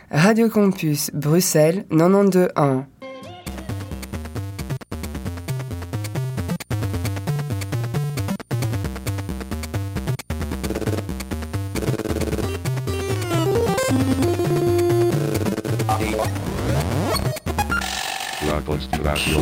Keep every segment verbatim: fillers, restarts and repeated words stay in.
Radio Campus Bruxelles quatre-vingt-douze un. La Constellation.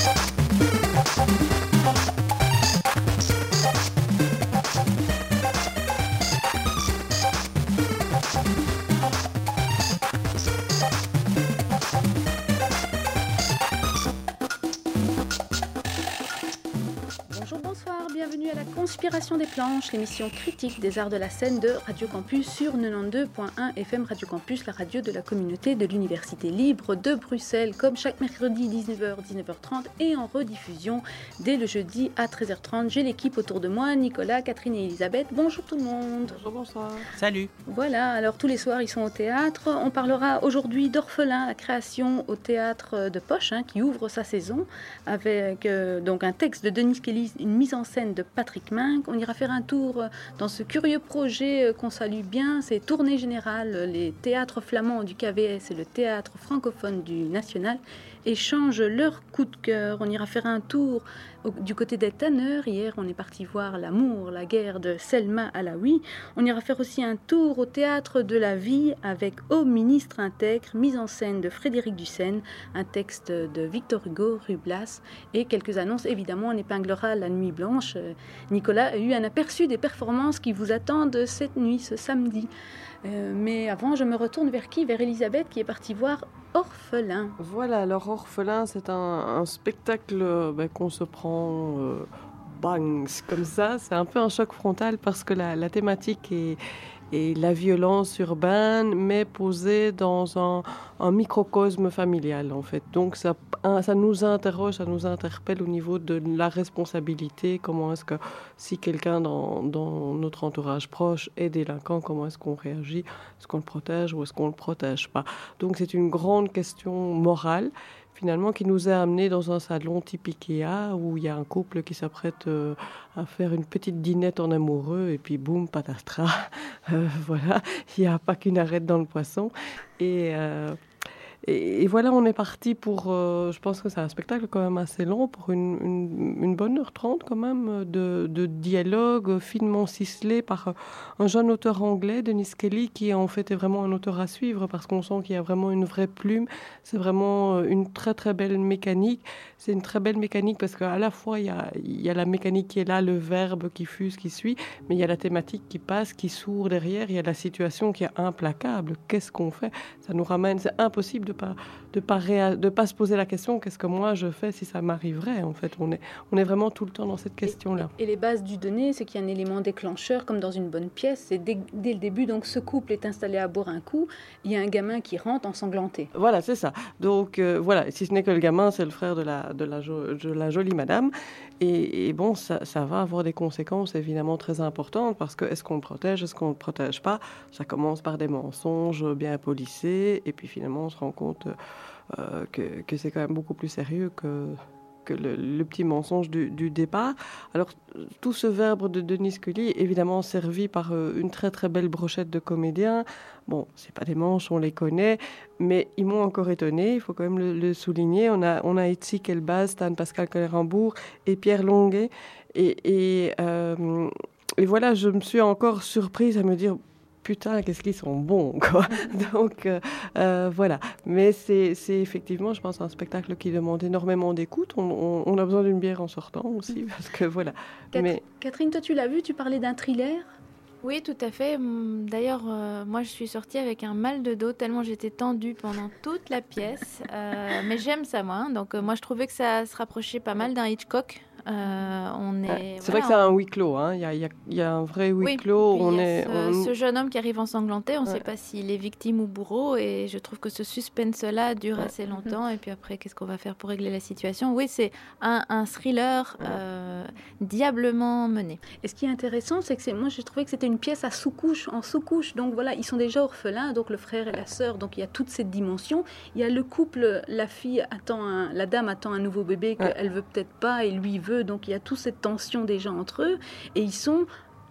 Conspiration des planches, l'émission critique des arts de la scène de Radio Campus sur quatre-vingt-douze point un F M Radio Campus, la radio de la communauté de l'Université libre de Bruxelles, comme chaque mercredi dix-neuf heures, dix-neuf heures trente et en rediffusion dès le jeudi à treize heures trente. J'ai l'équipe autour de moi, Nicolas, Catherine et Elisabeth. Bonjour tout le monde. Bonjour, bonsoir. Salut. Voilà, alors tous les soirs ils sont au théâtre. On parlera aujourd'hui d'Orphelin, la création au théâtre de Poche, hein, qui ouvre sa saison avec euh, donc un texte de Denis Kelly, une mise en scène de Patrick Minck. On ira faire un tour dans ce curieux projet qu'on salue bien, c'est Tournée Générale. Les théâtres flamands du K V S et le théâtre francophone du National échangent leur coup de cœur. On ira faire un tour au, du côté des tanneurs. Hier, on est parti voir L'amour, la guerre de Selma Alaoui. On ira faire aussi un tour au théâtre de la vie avec Au ministre intègre, mise en scène de Frédéric Dussène, un texte de Victor Hugo, Rue Blas, et quelques annonces. Évidemment, on épinglera La Nuit Blanche. Nicolas a eu un aperçu des performances qui vous attendent cette nuit, ce samedi. Euh, mais avant, je me retourne vers qui ? Vers Elisabeth, qui est partie voir Orphelin. Voilà, alors Orphelin, c'est un, un spectacle ben, qu'on se prend euh, bang, comme ça. C'est un peu un choc frontal parce que la, la thématique est, est la violence urbaine, mais posée dans un, un microcosme familial, en fait. Donc, ça, ça nous interroge, ça nous interpelle au niveau de la responsabilité. Comment est-ce que, si quelqu'un dans, dans notre entourage proche est délinquant, comment est-ce qu'on réagit ? Est-ce qu'on le protège ou est-ce qu'on ne le protège pas ? Donc, c'est une grande question morale, finalement, qui nous a amenés dans un salon type Ikea, où il y a un couple qui s'apprête euh, à faire une petite dînette en amoureux, et puis boum, patatras, euh, voilà, il n'y a pas qu'une arête dans le poisson. Et... Euh, Et, et voilà, on est parti pour, euh, je pense que c'est un spectacle quand même assez long, pour une, une, une bonne heure trente quand même, de, de dialogue finement ciselé par un jeune auteur anglais, Denis Kelly, qui en fait est vraiment un auteur à suivre, parce qu'on sent qu'il y a vraiment une vraie plume. C'est vraiment une très très belle mécanique. C'est une très belle mécanique parce qu'à la fois, il y a, il y a la mécanique qui est là, le verbe qui fuse, qui suit, mais il y a la thématique qui passe, qui sourd derrière, il y a la situation qui est implacable. Qu'est-ce qu'on fait ? Ça nous ramène, c'est impossible de pas de pas réa- de pas se poser la question qu'est-ce que moi je fais si ça m'arriverait. En fait, on est on est vraiment tout le temps dans cette question là. Et, et les bases du donné, c'est qu'il y a un élément déclencheur comme dans une bonne pièce. C'est dès, dès le début, donc ce couple est installé à boire un coup, il y a un gamin qui rentre ensanglanté. Voilà, c'est ça. Donc euh, voilà, si ce n'est que le gamin, c'est le frère de la de la, jo- de la jolie madame. Et, et bon, ça, ça va avoir des conséquences évidemment très importantes parce que est-ce qu'on le protège, est-ce qu'on ne le protège pas ? Ça commence par des mensonges bien polissés et puis finalement on se rend compte euh, que, que c'est quand même beaucoup plus sérieux que, que le, le petit mensonge du, du départ. Alors tout ce verbe de Denis Kelly est évidemment servi par euh, une très très belle brochette de comédiens. Bon, c'est pas des manches, on les connaît, mais ils m'ont encore étonné, il faut quand même le, le souligner. On a, on a Etzik Elbaz, Stan Pascal Collerambourg et Pierre Longuet. Et, et, euh, et voilà, je me suis encore surprise à me dire, putain, qu'est-ce qu'ils sont bons, quoi. Donc, euh, euh, voilà. Mais c'est, c'est effectivement, je pense, un spectacle qui demande énormément d'écoute. On, on, on a besoin d'une bière en sortant aussi, parce que voilà. Cat- Mais... Catherine, toi, tu l'as vu, tu parlais d'un thriller ? Oui, tout à fait. D'ailleurs, euh, moi, je suis sortie avec un mal de dos tellement j'étais tendue pendant toute la pièce. Euh, mais j'aime ça, moi. Hein. Donc, euh, moi, je trouvais que ça se rapprochait pas mal d'un Hitchcock. Euh, on est, ouais, c'est voilà, vrai que c'est un huis clos. Hein. Il y a, il y a, il y a un vrai huis oui, clos. On on est, est, ce, on... ce jeune homme qui arrive ensanglanté, on ne ouais. sait pas s'il est victime ou bourreau. Et je trouve que ce suspense-là dure ouais. assez longtemps. Et puis après, qu'est-ce qu'on va faire pour régler la situation ? Oui, c'est un, un thriller euh, diablement mené. Et ce qui est intéressant, c'est que c'est, moi, j'ai trouvé que c'était une pièce à sous-couche, en sous-couche. Donc voilà, ils sont déjà orphelins, donc le frère et la sœur. Donc il y a toute cette dimension. Il y a le couple, la fille attend, un, la dame attend un nouveau bébé qu'elle ouais. veut peut-être pas et lui veut. Donc il y a toute cette tension déjà entre eux. Et ils sont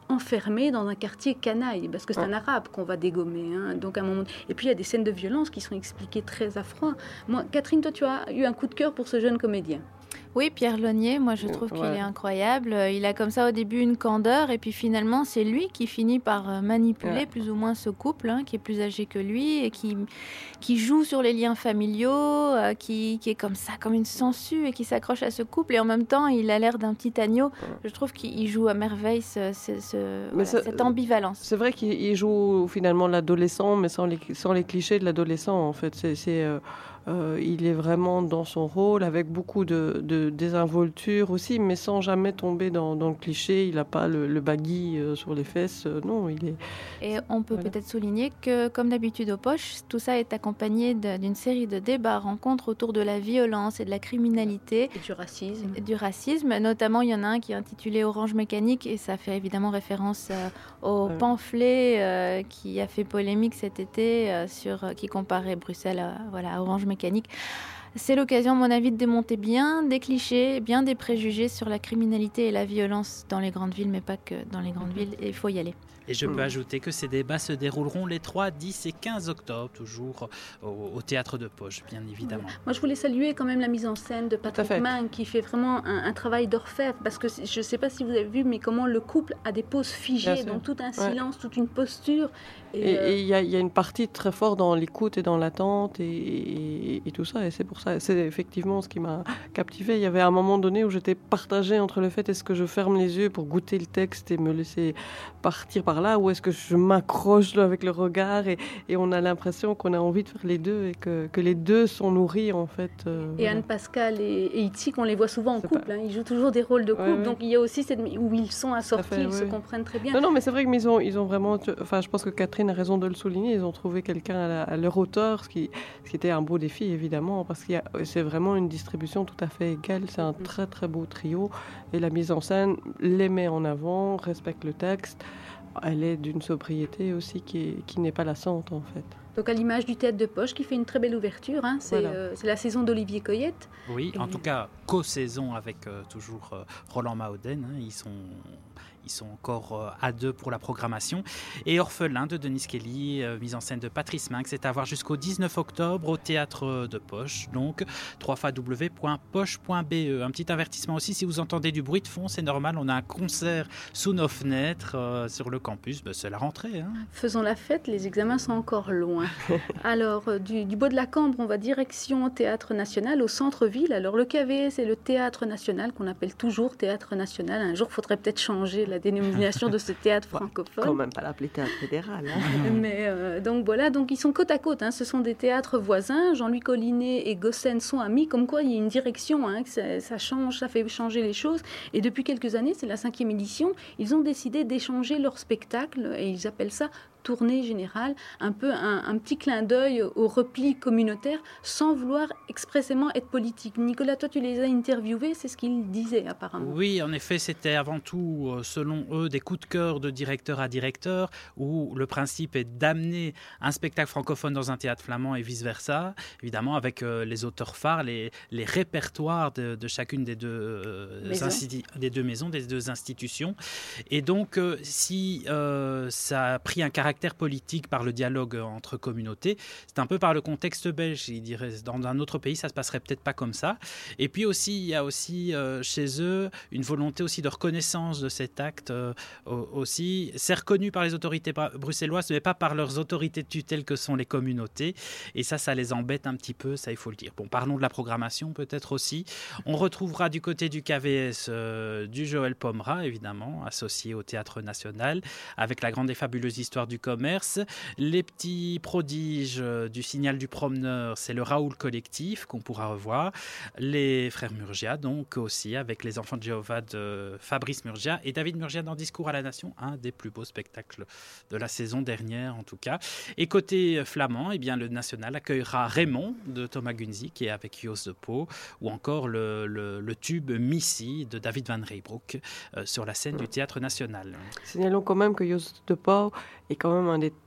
enfermé dans un quartier canaille, parce que c'est Ouais. un arabe qu'on va dégommer. Hein, donc à un moment... Et puis il y a des scènes de violence qui sont expliquées très à froid. Moi, Catherine, toi tu as eu un coup de cœur pour ce jeune comédien. Oui, Pierre Launier, moi je trouve qu'il Ouais. est incroyable. Euh, Il a comme ça au début une candeur et puis finalement c'est lui qui finit par euh, manipuler Ouais. plus ou moins ce couple hein, qui est plus âgé que lui et qui, qui joue sur les liens familiaux, euh, qui, qui est comme ça, comme une sangsue et qui s'accroche à ce couple et en même temps il a l'air d'un petit agneau. Je trouve qu'il joue à merveille ce, ce- ce- voilà, ça- cette ambivalence. C'est vrai qu'il il joue finalement l'adolescent, mais sans les, sans les clichés de l'adolescent, en fait. C'est, c'est, euh, euh, il est vraiment dans son rôle, avec beaucoup de, de désinvolture aussi, mais sans jamais tomber dans, dans le cliché. Il n'a pas le, le baggy euh, sur les fesses. euh, non, il est... Et on peut Voilà. peut-être souligner que, comme d'habitude au Poche, tout ça est accompagné de- d'une série de débats, rencontres autour de la violence et de la criminalité, Et du racisme. et du racisme. Notamment, il y en a un qui est intitulé Orange Mécanique et ça fait évidemment référence euh, au Ouais. pamphlet euh, qui a fait polémique cet été, euh, sur, euh, qui comparait Bruxelles à, voilà, à Orange Mécanique. C'est l'occasion, à mon avis, de démonter bien des clichés, bien des préjugés sur la criminalité et la violence dans les grandes villes, mais pas que dans les grandes villes. Et il faut y aller. Et je peux Mm. ajouter que ces débats se dérouleront les trois, dix et quinze octobre, toujours au, au Théâtre de Poche, bien évidemment. Moi, je voulais saluer quand même la mise en scène de à fait. Patrick Mang, qui fait vraiment un, un travail d'orfèvre, parce que c'est- je ne sais pas si vous avez vu, mais comment le couple a des poses Bien figées, sûr. donc tout un Ouais. silence, toute une posture. Et Et, euh, et il y, a- il y a une partie très forte dans l'écoute et dans l'attente et, et- et tout ça. Et c'est pour ça, c'est effectivement ce qui m'a captivé. Il y avait un moment donné où j'étais partagée entre le fait est-ce que je ferme les yeux pour goûter le texte et me laisser partir par là, ou est-ce que je m'accroche là avec le regard et, et on a l'impression qu'on a envie de faire les deux et que, que les deux sont nourris en fait. euh, et voilà. Anne Pascal et, et Itzik, on les voit souvent en C'est couple. pas- hein, ils jouent toujours des rôles de couple, Ouais, ouais. donc il y a aussi cette où ils sont assortis, fait, ils se ouais. comprennent très bien. Non, non, mais c'est vrai que mais ils ont, ils ont vraiment. Enfin, je pense que Catherine a raison de le souligner. Ils ont trouvé quelqu'un à, la- à leur hauteur, ce qui, ce qui était un beau défi évidemment, parce que c'est vraiment une distribution tout à fait égale. C'est un Mhm. très très beau trio et la mise en scène les met en avant, respecte le texte. Elle est d'une sobriété aussi qui, est- qui n'est pas lassante en fait. Donc à l'image du Théâtre de Poche, qui fait une très belle ouverture. Hein, c'est Voilà. euh, c'est la saison d'Olivier Coyette. Oui, en Et- tout cas, co-saison avec euh, toujours euh, Roland Maoden. Hein, ils sont... Ils sont encore euh, à deux pour la programmation. Et Orphelin de Denis Kelly, euh, mise en scène de Patrice Minx, c'est à voir jusqu'au dix-neuf octobre au Théâtre de Poche. Donc, w w w point poche point b e. Un petit avertissement aussi, si vous entendez du bruit de fond, c'est normal. On a un concert sous nos fenêtres euh, sur le campus. Ben, c'est la rentrée. Hein. Faisons la fête, les examens sont encore loin. Alors, euh, du, du Bois de la Cambre, on va direction Théâtre National au centre-ville. Alors, le K V S, c'est le Théâtre National, qu'on appelle toujours Théâtre National. Un jour, il faudrait peut-être changer la dénomination de ce théâtre Quand francophone. même pas l'appeler théâtre fédéral. hein. Mais euh, donc voilà, donc ils sont côte à côte. Hein. Ce sont des théâtres voisins. Jean-Louis Collinet et Gossen sont amis. Comme quoi, il y a une direction. Hein, que ça, ça change, ça fait changer les choses. Et depuis quelques années, c'est la cinquième édition. Ils ont décidé d'échanger leur spectacle et ils appellent ça tournée générale, un peu un, un petit clin d'œil au repli communautaire, sans vouloir expressément être politique. Nicolas, toi, tu les as interviewés, c'est ce qu'ils disaient apparemment. Oui, en effet, c'était avant tout, euh, selon eux, des coups de cœur de directeur à directeur, où le principe est d'amener un spectacle francophone dans un théâtre flamand et vice-versa, évidemment avec euh, les auteurs phares, les, les répertoires de, de chacune des deux, euh, Maisons. insti- des deux maisons, des deux institutions. Et donc, euh, si euh, ça a pris un caractère politique par le dialogue entre communautés, c'est un peu par le contexte belge. Il dirait, dans un autre pays, ça se passerait peut-être pas comme ça. Et puis aussi, il y a aussi euh, chez eux une volonté aussi de reconnaissance de cet acte euh, aussi. C'est reconnu par les autorités bruxelloises, mais pas par leurs autorités de tutelle que sont les communautés. Et ça, ça les embête un petit peu, ça il faut le dire. Bon, parlons de la programmation peut-être aussi. On retrouvera du côté du K V S euh, du Joël Pomera, évidemment, associé au Théâtre National, avec la grande et fabuleuse histoire du commerce. Les petits prodiges euh, du Signal du Promeneur, c'est le Raoul Collectif qu'on pourra revoir. Les frères Murgia, donc aussi avec les enfants de Jéhovah de Fabrice Murgia et David Murgia dans Discours à la Nation, un des plus beaux spectacles de la saison dernière en tout cas. Et côté flamand, eh bien, le National accueillera Raymond de Thomas Gunzy qui est avec Jos de Pau, ou encore le, le, le tube Missy de David Van Reybrouck euh, sur la scène du Théâtre National. Signalons quand même que Jos de Pau est quand même un des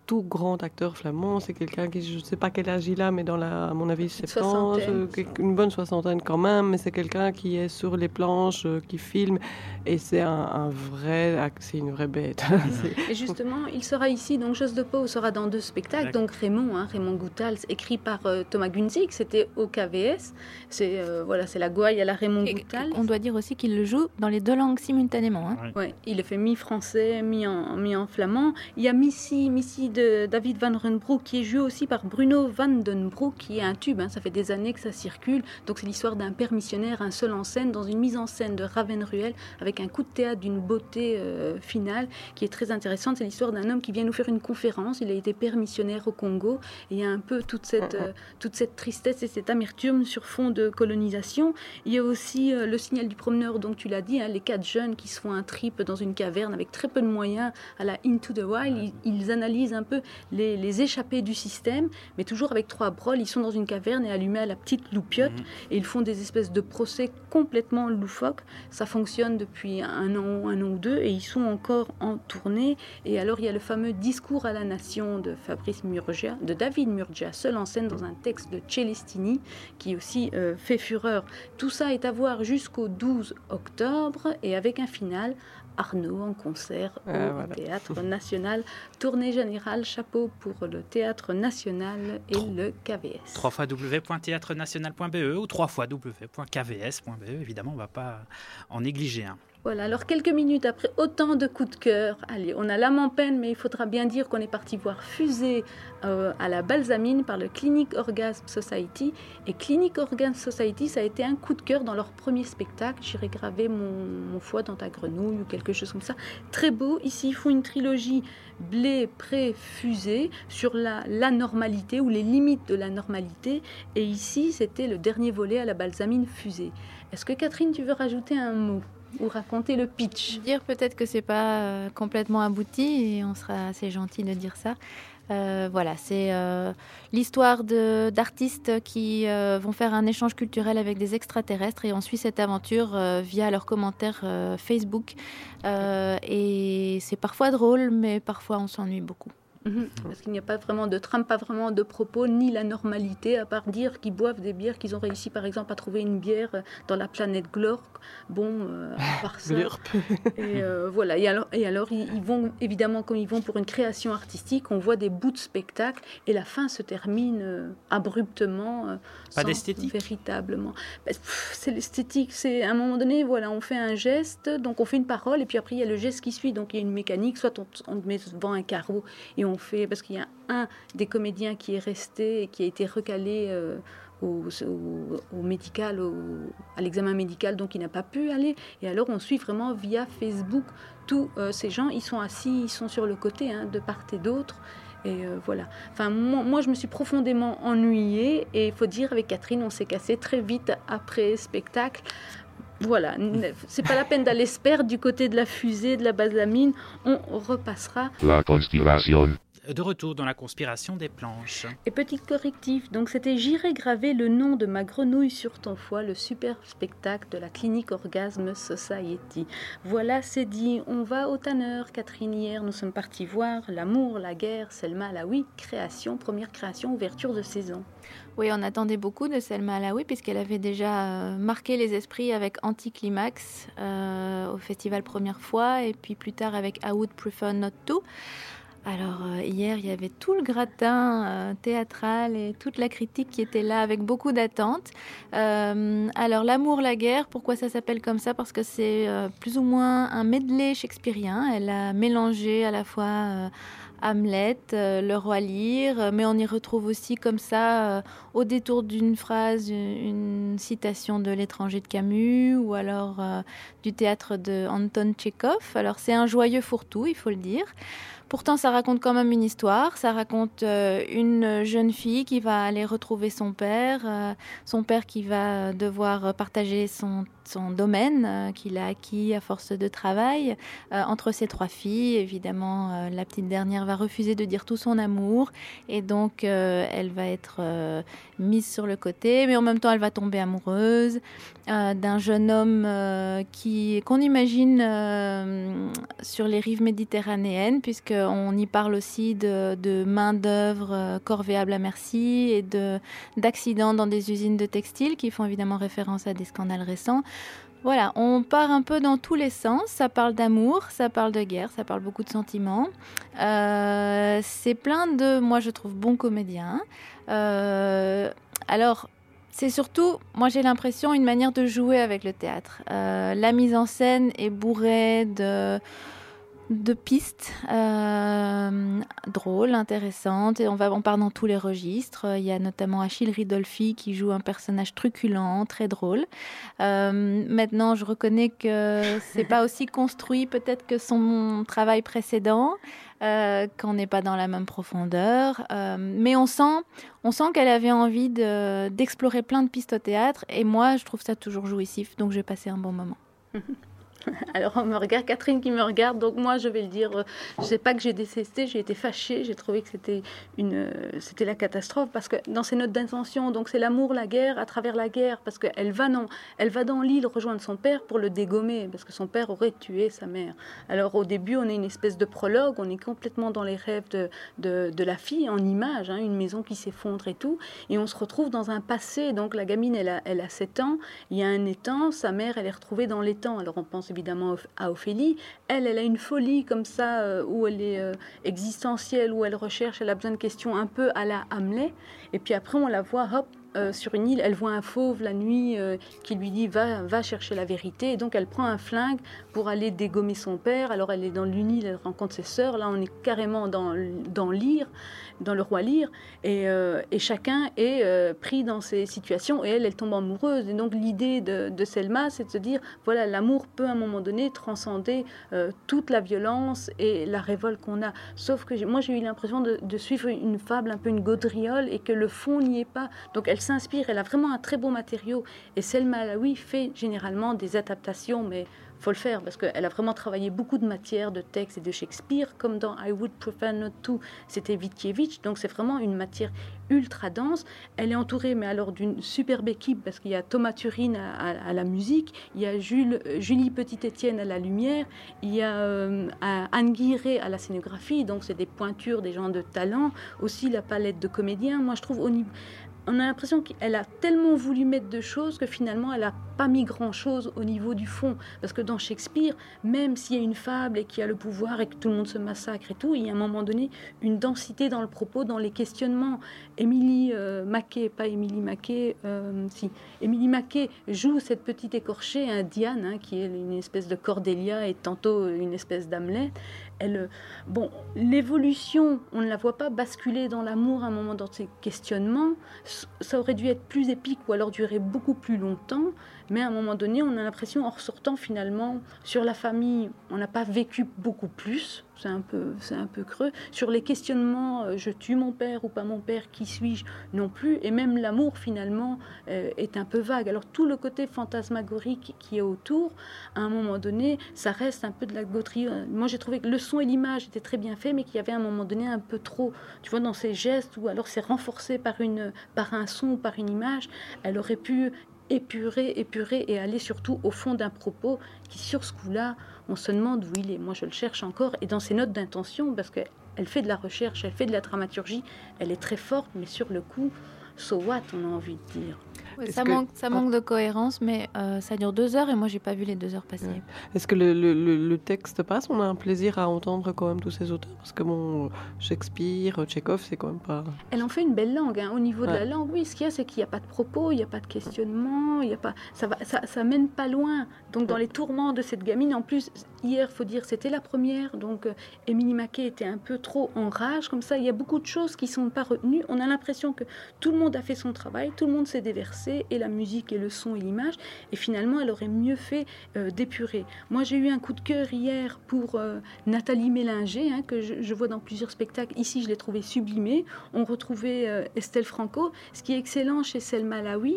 tout grand acteur flamand. C'est quelqu'un qui, je ne sais pas quel âge il a, mais dans la, à mon avis, soixante, euh, une bonne soixantaine quand même. Mais c'est quelqu'un qui est sur les planches, euh, qui filme, et c'est un, un vrai, c'est une vraie bête. Et justement, il sera ici, donc Josse de Pauw sera dans deux spectacles. Donc Raymond, hein, Raymond Goethals, écrit par euh, Thomas Gunzig, c'était au K V S. C'est euh, voilà, c'est la gouaille à la Raymond Goethals. On doit dire aussi qu'il le joue dans les deux langues simultanément. Hein. Oui, ouais, il le fait mi-français, mi-en, mi-en flamand. Il y a Missy, Missy de David Van Renbroek, qui est joué aussi par Bruno Van Den Broek, qui est un tube. Hein, ça fait des années que ça circule. Donc c'est l'histoire d'un père missionnaire, un seul en scène, dans une mise en scène de Ravenruel, avec un coup de théâtre d'une beauté euh, finale, qui est très intéressante. C'est l'histoire d'un homme qui vient nous faire une conférence. Il a été père missionnaire au Congo. Et il y a un peu toute cette, euh, toute cette tristesse et cette amertume sur fond de colonisation. Il y a aussi euh, le signal du promeneur, donc tu l'as dit, hein, les quatre jeunes qui se font un trip dans une caverne avec très peu de moyens à la Into the Wild. Ils, ils analysent un peu les, les échappées du système, mais toujours avec trois broles. Ils sont dans une caverne et allumés à la petite loupiote. Mmh. Et ils font des espèces de procès complètement loufoques. Ça fonctionne depuis un an, un an ou deux et ils sont encore en tournée. Et alors il y a le fameux discours à la nation de Fabrice Murgia, de David Murgia, seul en scène dans un texte de Celestini, qui aussi euh, fait fureur. Tout ça est à voir jusqu'au douze octobre et avec un final, Arnaud en concert au ah, voilà. Théâtre National. Tournée générale, chapeau pour le Théâtre National et le K V S. w w w point théâtre national point b e ou w w w point k v s point b e. Évidemment, on ne va pas en négliger un. Voilà, alors quelques minutes après autant de coups de cœur, allez, on a l'âme en peine, mais il faudra bien dire qu'on est parti voir Fusée euh, à la Balsamine par le Clinic Orgasm Society. Et Clinic Orgasm Society, ça a été un coup de cœur dans leur premier spectacle. J'irai graver mon, mon foie dans ta grenouille ou quelque chose comme ça. Très beau. Ici, ils font une trilogie blé, pré, fusée sur la, la normalité ou les limites de la normalité. Et ici, c'était le dernier volet à la Balsamine Fusée. Est-ce que Catherine, tu veux rajouter un mot ? Ou raconter le pitch. Dire peut-être que c'est pas euh, complètement abouti et on sera assez gentil de dire ça. Euh, voilà, c'est euh, l'histoire de, d'artistes qui euh, vont faire un échange culturel avec des extraterrestres et on suit cette aventure euh, via leurs commentaires euh, Facebook. Euh, et c'est parfois drôle, mais parfois on s'ennuie beaucoup. Mmh, parce qu'il n'y a pas vraiment de trame, pas vraiment de propos, ni la normalité, à part dire qu'ils boivent des bières, qu'ils ont réussi par exemple à trouver une bière dans la planète Glork. Bon, euh, à part ça. et euh, voilà. Et alors, et alors ils, ils vont, évidemment, comme ils vont pour une création artistique, on voit des bouts de spectacle et la fin se termine euh, abruptement. Euh, pas d'esthétique. Véritablement. Ben, pff, c'est l'esthétique. C'est à un moment donné, voilà, on fait un geste, donc on fait une parole, et puis après il y a le geste qui suit. Donc il y a une mécanique, soit on, on met devant un carreau et on fait, parce qu'il y a un des comédiens qui est resté et qui a été recalé euh, au, au, au médical, au, à l'examen médical, donc il n'a pas pu aller. Et alors on suit vraiment via Facebook tous euh, ces gens. Ils sont assis, ils sont sur le côté, hein, de part et d'autre. Et euh, voilà. Enfin, moi, moi, je me suis profondément ennuyée. Et il faut dire, avec Catherine, on s'est cassé très vite après spectacle. Voilà, c'est pas la peine d'aller se perdre du côté de la Fusée, de la Balsamine. On repassera. La conspiration. De retour dans la conspiration des planches. Et petit correctif, donc c'était J'irai graver le nom de ma grenouille sur ton foie, le super spectacle de la Clinic Orgasm Society. Voilà, c'est dit. On va au Tanner. Catherine, hier, nous sommes partis voir L'amour, la guerre, Selma Alaoui, création, première création, ouverture de saison. Oui, on attendait beaucoup de Selma Alaoui puisqu'elle avait déjà euh, marqué les esprits avec Anticlimax euh, au festival première fois et puis plus tard avec I Would Prefer Not To. Alors euh, hier, il y avait tout le gratin euh, théâtral et toute la critique qui était là avec beaucoup d'attentes. Euh, alors l'amour, la guerre, pourquoi ça s'appelle comme ça ? Parce que c'est euh, plus ou moins un medley shakespearien. Elle a mélangé à la fois euh, Hamlet, euh, Le Roi Lear, mais on y retrouve aussi comme ça, euh, au détour d'une phrase, une, une citation de L'étranger de Camus ou alors euh, du théâtre de Anton Tchekhov. Alors c'est un joyeux fourre-tout, il faut le dire. Pourtant, ça raconte quand même une histoire. Ça raconte euh, une jeune fille qui va aller retrouver son père, euh, son père qui va devoir partager son, son domaine euh, qu'il a acquis à force de travail euh, entre ses trois filles. Évidemment, euh, la petite dernière va refuser de dire tout son amour et donc euh, elle va être euh, mise sur le côté, mais en même temps, elle va tomber amoureuse euh, d'un jeune homme euh, qui, qu'on imagine euh, sur les rives méditerranéennes, puisque on y parle aussi de, de main-d'œuvre euh, corvéable à merci et de, d'accidents dans des usines de textiles qui font évidemment référence à des scandales récents. Voilà, on part un peu dans tous les sens. Ça parle d'amour, ça parle de guerre, ça parle beaucoup de sentiments. Euh, c'est plein de, moi je trouve, bons comédiens. Euh, alors, c'est surtout, moi j'ai l'impression, une manière de jouer avec le théâtre. Euh, la mise en scène est bourrée de... de pistes euh, drôles, intéressantes, et on, va, on part dans tous les registres. Il y a notamment Achille Ridolfi qui joue un personnage truculent, très drôle. Euh, maintenant, je reconnais que c'est pas aussi construit peut-être que son travail précédent, euh, qu'on n'est pas dans la même profondeur, euh, mais on sent, on sent qu'elle avait envie de, d'explorer plein de pistes au théâtre, et moi, je trouve ça toujours jouissif, donc j'ai passé un bon moment. Alors on me regarde, Catherine qui me regarde, donc moi je vais le dire, euh, je sais pas que j'ai détesté, j'ai été fâchée, j'ai trouvé que c'était une, euh, c'était la catastrophe, parce que dans ses notes d'intention, donc c'est l'amour, la guerre, à travers la guerre, parce qu'elle va, non, elle va dans l'île rejoindre son père pour le dégommer, parce que son père aurait tué sa mère. Alors au début on est une espèce de prologue, on est complètement dans les rêves de, de, de la fille, en image, hein, une maison qui s'effondre et tout, et on se retrouve dans un passé, donc la gamine elle a, elle a sept ans, il y a un étang, sa mère elle est retrouvée dans l'étang, alors on pense évidemment à Ophélie. Elle, elle a une folie comme ça, euh, où elle est euh, existentielle, où elle recherche, elle a besoin de questions un peu à la Hamlet. Et puis après, on la voit, hop, euh, sur une île, elle voit un fauve la nuit euh, qui lui dit va, va chercher la vérité. Et donc, elle prend un flingue pour aller dégommer son père. Alors, elle est dans une île, elle rencontre ses sœurs. Là, on est carrément dans, dans Lear, dans le roi Lear. Et, euh, et chacun est euh, pris dans ces situations. Et elle, elle tombe amoureuse. Et donc, l'idée de, de Selma, c'est de se dire voilà, l'amour peut à un moment donné transcender euh, toute la violence et la révolte qu'on a. Sauf que j'ai, moi, j'ai eu l'impression de, de suivre une fable, un peu une gaudriole, et que le fond n'y est pas. Donc, elle s'inspire, elle a vraiment un très beau matériau. Et Selma Alaoui fait généralement des adaptations, mais il faut le faire parce qu'elle a vraiment travaillé beaucoup de matière, de textes et de Shakespeare, comme dans I Would Prefer Not To, c'était Witkiewicz. Donc c'est vraiment une matière ultra dense. Elle est entourée, mais alors d'une superbe équipe, parce qu'il y a Thomas Turin à, à, à la musique, il y a Jules, Julie Petit-Étienne à la lumière, il y a euh, Anne Guiré à la scénographie, donc c'est des pointures, des gens de talent. Aussi la palette de comédiens, moi je trouve au niveau... On a l'impression qu'elle a tellement voulu mettre de choses que finalement, elle n'a pas mis grand-chose au niveau du fond. Parce que dans Shakespeare, même s'il y a une fable et qu'il y a le pouvoir et que tout le monde se massacre et tout, il y a à un moment donné une densité dans le propos, dans les questionnements. Émilie euh, Mackay, pas Émilie Mackay, euh, si. Émilie Mackay joue cette petite écorchée, hein, Diane, hein, qui est une espèce de Cordelia et tantôt une espèce d'Hamlet. Elle, bon, l'évolution, on ne la voit pas basculer dans l'amour à un moment dans ses questionnements. Ça aurait dû être plus épique ou alors durer beaucoup plus longtemps. Mais à un moment donné, on a l'impression, en ressortant finalement, sur la famille, on n'a pas vécu beaucoup plus. C'est un peu, c'est un peu creux. Sur les questionnements, euh, je tue mon père ou pas mon père, qui suis-je, non plus. Et même l'amour, finalement, euh, est un peu vague. Alors tout le côté fantasmagorique qui est autour, à un moment donné, ça reste un peu de la gaudrie. Moi, j'ai trouvé que le son et l'image étaient très bien faits, mais qu'il y avait à un moment donné un peu trop, tu vois, dans ces gestes, ou alors c'est renforcé par, une, par un son ou par une image. Elle aurait pu épurer, épurer et aller surtout au fond d'un propos qui, sur ce coup-là, on se demande où il est. Moi, je le cherche encore. Et dans ses notes d'intention, parce qu'elle fait de la recherche, elle fait de la dramaturgie, elle est très forte, mais sur le coup, so what, on a envie de dire. Oui, ça, que... manque, ça manque de cohérence, mais euh, ça dure deux heures et moi, j'ai pas vu les deux heures passer. Ouais. Est-ce que le, le, le texte passe? On a un plaisir à entendre quand même tous ces auteurs? Parce que bon, Shakespeare, Tchekhov, c'est quand même pas... Elle en fait une belle langue. Hein. Au niveau ouais. de la langue, oui, ce qu'il y a, c'est qu'il n'y a pas de propos, il n'y a pas de questionnement, il y a pas... ça, va, ça, ça mène pas loin. Donc, dans les tourments de cette gamine, en plus, hier, il faut dire, c'était la première, donc euh, Émilie Mackay était un peu trop en rage, comme ça. Il y a beaucoup de choses qui ne sont pas retenues. On a l'impression que tout le monde a fait son travail, tout le monde s'est déversé, et la musique et le son et l'image, et finalement elle aurait mieux fait euh, d'épurer. Moi j'ai eu un coup de cœur hier pour euh, Nathalie Mélinger, hein, que je, je vois dans plusieurs spectacles. Ici je l'ai trouvée sublimée. On retrouvait euh, Estelle Franco. Ce qui est excellent chez Selma Alaoui,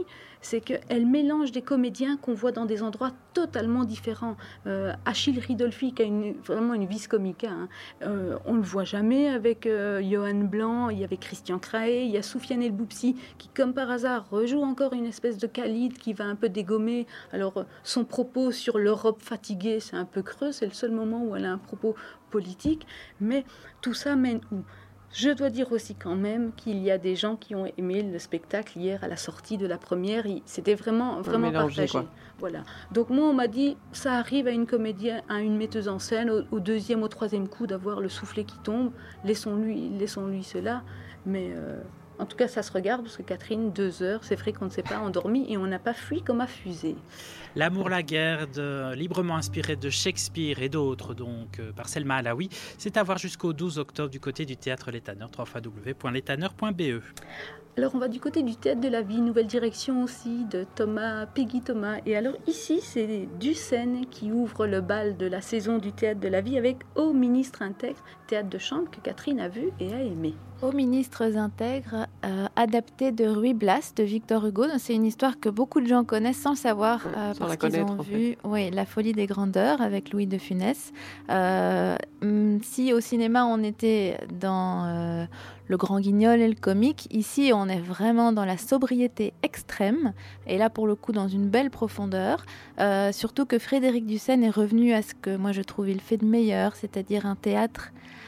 c'est qu'elle mélange des comédiens qu'on voit dans des endroits totalement différents. Euh, Achille Ridolfi, qui a une, vraiment une vis comica, hein. euh, on ne le voit jamais avec euh, Johan Blanc, il y avait Christian Craé, il y a Soufiane El Boupsi, qui comme par hasard rejoue encore une espèce de Khalid qui va un peu dégommer. Alors son propos sur l'Europe fatiguée, c'est un peu creux, c'est le seul moment où elle a un propos politique, mais tout ça mène où ? Je dois dire aussi quand même qu'il y a des gens qui ont aimé le spectacle hier à la sortie de la première. C'était vraiment, vraiment mélangé, partagé. quoi. Voilà. Donc moi, on m'a dit, ça arrive à une comédienne, à une metteuse en scène, au, au deuxième, au troisième coup, d'avoir le soufflet qui tombe. Laissons-lui, laissons-lui cela. Mais euh, en tout cas, ça se regarde, parce que Catherine, deux heures, c'est vrai qu'on ne s'est pas endormi et on n'a pas fui comme à fusée. L'amour, la guerre, de, librement inspiré de Shakespeare et d'autres, donc euh, par Selma Alaoui, c'est à voir jusqu'au douze octobre du côté du théâtre Les Tanneurs, w w w point les tanneurs point b e. Alors on va du côté du Théâtre de la Vie, nouvelle direction aussi de Thomas, Peggy Thomas. Et alors ici, c'est Ducène qui ouvre le bal de la saison du Théâtre de la Vie avec Ô ministres intègres, théâtre de chambre que Catherine a vu et a aimé. Aux ministres intègres, euh, adapté de Ruy Blas de Victor Hugo. C'est une histoire que beaucoup de gens connaissent sans le savoir, euh, sans parce la qu'ils connaître, ont en vu oui, La Folie des Grandeurs avec Louis de Funès. Euh, si au cinéma on était dans euh, le grand guignol et le comique, ici on est vraiment dans la sobriété extrême, et là pour le coup dans une belle profondeur. Euh, surtout que Frédéric Ducène est revenu à ce que moi je trouve il fait de meilleur, c'est-à-dire un théâtre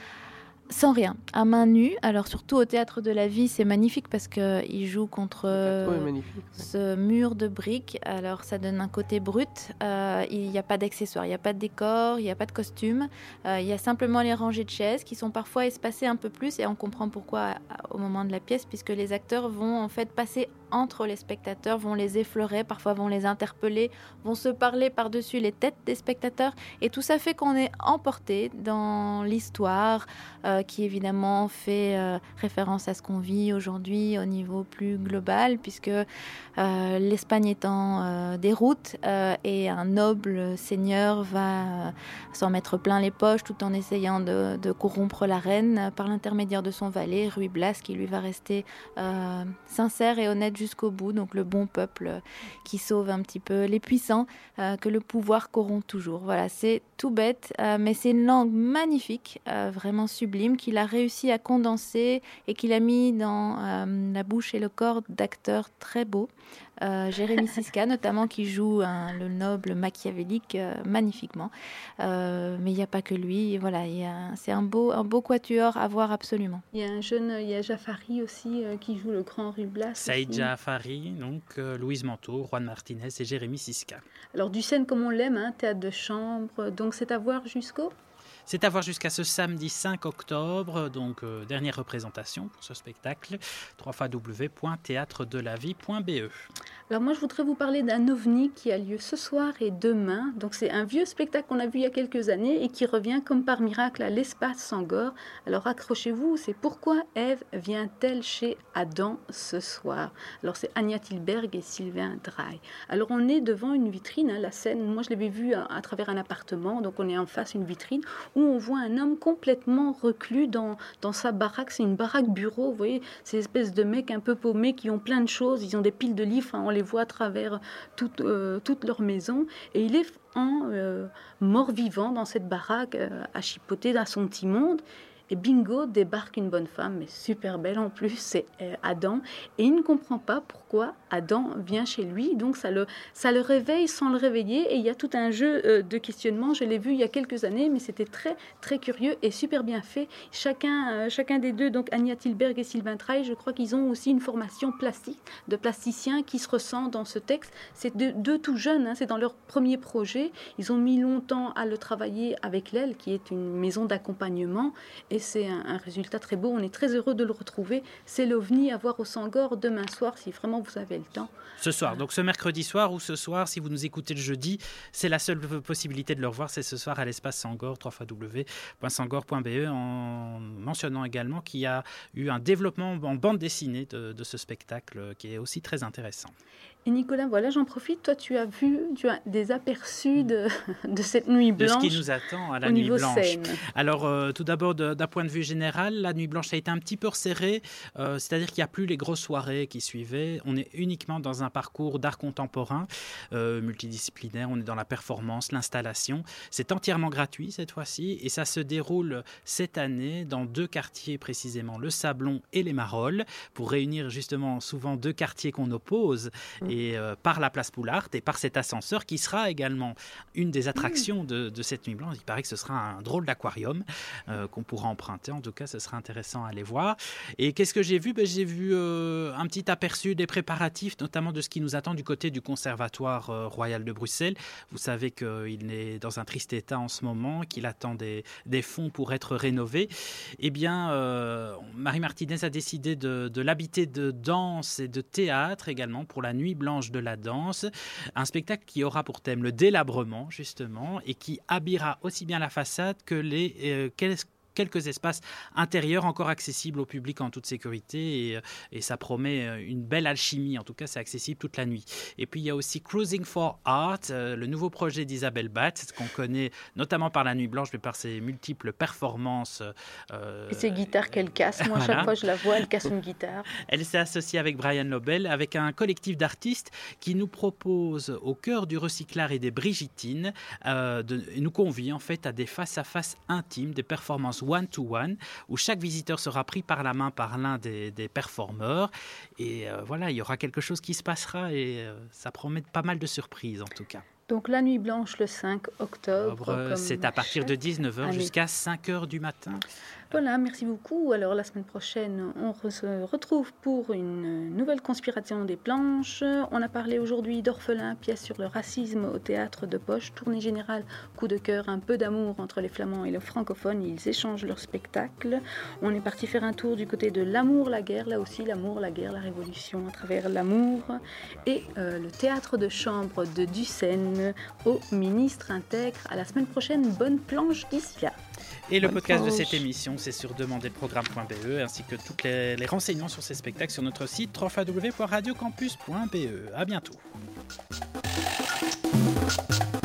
sans rien, à main nue. Alors surtout au Théâtre de la Vie, c'est magnifique parce qu'il joue contre Oui, magnifique, ouais. ce mur de briques. Alors ça donne un côté brut. Euh, il n'y a pas d'accessoires, il n'y a pas de décor, il n'y a pas de costume. Euh, il y a simplement les rangées de chaises qui sont parfois espacées un peu plus, et on comprend pourquoi au moment de la pièce, puisque les acteurs vont en fait passer entre les spectateurs, vont les effleurer, parfois vont les interpeller, vont se parler par-dessus les têtes des spectateurs, et tout ça fait qu'on est emporté dans l'histoire euh, qui évidemment fait euh, référence à ce qu'on vit aujourd'hui au niveau plus global, puisque euh, l'Espagne est en euh, déroute euh, et un noble seigneur va euh, s'en mettre plein les poches tout en essayant de, de corrompre la reine euh, par l'intermédiaire de son valet Ruy Blas, qui lui va rester euh, sincère et honnête jusqu'au bout, donc le bon peuple euh, qui sauve un petit peu les puissants euh, que le pouvoir corrompt toujours. Voilà, c'est tout bête, euh, mais c'est une langue magnifique, euh, vraiment sublime, qu'il a réussi à condenser et qu'il a mis dans euh, la bouche et le corps d'acteurs très beaux. Euh, Jérémy Siska notamment, qui joue un, le noble machiavélique euh, magnifiquement, euh, mais il n'y a pas que lui. Voilà, il y a, c'est un beau, un beau quatuor à voir absolument. Il y a un jeune, il y a Jafari aussi euh, qui joue le grand Ruy Blas. Saïd Jafari, donc euh, Louise Manteau, Juan Martinez et Jérémy Siska. Alors Ducène comme on l'aime, hein, théâtre de chambre, donc c'est à voir jusqu'au... C'est à voir jusqu'à ce samedi cinq octobre, donc euh, dernière représentation pour ce spectacle, w w w point théâtre de la vie point b e. Alors moi je voudrais vous parler d'un ovni qui a lieu ce soir et demain. Donc c'est un vieux spectacle qu'on a vu il y a quelques années et qui revient comme par miracle à l'Espace Sangor. Alors accrochez-vous, c'est pourquoi Ève vient-elle chez Adam ce soir. Alors c'est Anya Tilberg et Sylvain Drey. Alors on est devant une vitrine, hein, la scène, moi je l'avais vue à, à travers un appartement, donc on est en face une vitrine où on voit un homme complètement reclus dans, dans sa baraque. C'est une baraque bureau, vous voyez, ces espèces de mecs un peu paumés qui ont plein de choses, ils ont des piles de livres, hein, on les voit à travers toute, euh, toute leur maison, et il est en euh, mort-vivant dans cette baraque, euh, à chipoter dans son petit monde. Et bingo, débarque une bonne femme, mais super belle en plus, c'est Adam. Et il ne comprend pas pourquoi Adam vient chez lui. Donc ça le, ça le réveille sans le réveiller. Et il y a tout un jeu de questionnement. Je l'ai vu il y a quelques années, mais c'était très, très curieux et super bien fait. Chacun, chacun des deux, donc Anya Tilberg et Sylvain Drey, je crois qu'ils ont aussi une formation plastique, de plasticien qui se ressent dans ce texte. C'est deux, deux tout jeunes, hein, c'est dans leur premier projet. Ils ont mis longtemps à le travailler avec l'Aile, qui est une maison d'accompagnement. Et c'est un, un résultat très beau. On est très heureux de le retrouver. C'est l'OVNI à voir au Sangor demain soir, si vraiment vous avez le temps. Ce soir, donc ce mercredi soir ou ce soir, si vous nous écoutez le jeudi, c'est la seule possibilité de le revoir, c'est ce soir à l'Espace Sangor, w w w point sangor point b e, en mentionnant également qu'il y a eu un développement en bande dessinée de, de ce spectacle qui est aussi très intéressant. Et Nicolas, voilà, j'en profite. Toi, tu as vu, tu as des aperçus de, de cette nuit blanche. De ce qui nous attend à la nuit blanche. Scène. Alors, euh, tout d'abord, de, d'un d'un point de vue général, la Nuit Blanche a été un petit peu resserrée, euh, c'est-à-dire qu'il n'y a plus les grosses soirées qui suivaient. On est uniquement dans un parcours d'art contemporain, euh, multidisciplinaire. On est dans la performance, l'installation. C'est entièrement gratuit cette fois-ci et ça se déroule cette année dans deux quartiers précisément, le Sablon et les Marolles, pour réunir justement souvent deux quartiers qu'on oppose mmh. et euh, par la place Poulart et par cet ascenseur qui sera également une des attractions mmh. de, de cette Nuit Blanche. Il paraît que ce sera un drôle d'aquarium euh, qu'on pourra emprunter. En tout cas, ce sera intéressant à aller voir. Et qu'est-ce que j'ai vu ? Ben, j'ai vu euh, un petit aperçu des préparatifs, notamment de ce qui nous attend du côté du Conservatoire euh, royal de Bruxelles. Vous savez qu'il est dans un triste état en ce moment, qu'il attend des, des fonds pour être rénové. Eh bien, euh, Marie Martinez a décidé de, de l'habiter de danse et de théâtre également pour la Nuit Blanche de la danse. Un spectacle qui aura pour thème le délabrement, justement, et qui habillera aussi bien la façade que les euh, quelques espaces intérieurs encore accessibles au public en toute sécurité et, et ça promet une belle alchimie. En tout cas, c'est accessible toute la nuit. Et puis, il y a aussi Cruising for Art, euh, le nouveau projet d'Isabelle Batz, qu'on connaît notamment par la Nuit Blanche, mais par ses multiples performances. Euh, et ses guitares qu'elle casse. Moi, voilà. Chaque fois je la vois, elle casse une guitare. Elle s'est associée avec Brian Lobel, avec un collectif d'artistes qui nous propose, au cœur du recyclard et des Brigittines, euh, de, nous convie en fait à des face-à-face intimes, des performances one-to-one, où chaque visiteur sera pris par la main par l'un des, des performeurs. Et euh, voilà, il y aura quelque chose qui se passera et euh, ça promet pas mal de surprises en tout cas. Donc la Nuit Blanche le cinq octobre. C'est à partir de dix-neuf heures jusqu'à cinq heures du matin. Voilà, merci beaucoup. Alors la semaine prochaine, on se retrouve pour une nouvelle conspiration des planches. On a parlé aujourd'hui d'Orphelin, pièce sur le racisme au théâtre de Poche, tournée générale, coup de cœur, un peu d'amour entre les flamands et les francophones. Ils échangent leur spectacle. On est parti faire un tour du côté de l'amour, la guerre, là aussi l'amour, la guerre, la révolution à travers l'amour. Et euh, le théâtre de chambre de Ducène au ministre intègre. À la semaine prochaine, bonne planche d'ici là. Et le Bonne podcast planche. de cette émission, c'est sur demandez le programme point b e ainsi que tous les, les renseignements sur ces spectacles sur notre site w w w point radio campus point b e. À bientôt.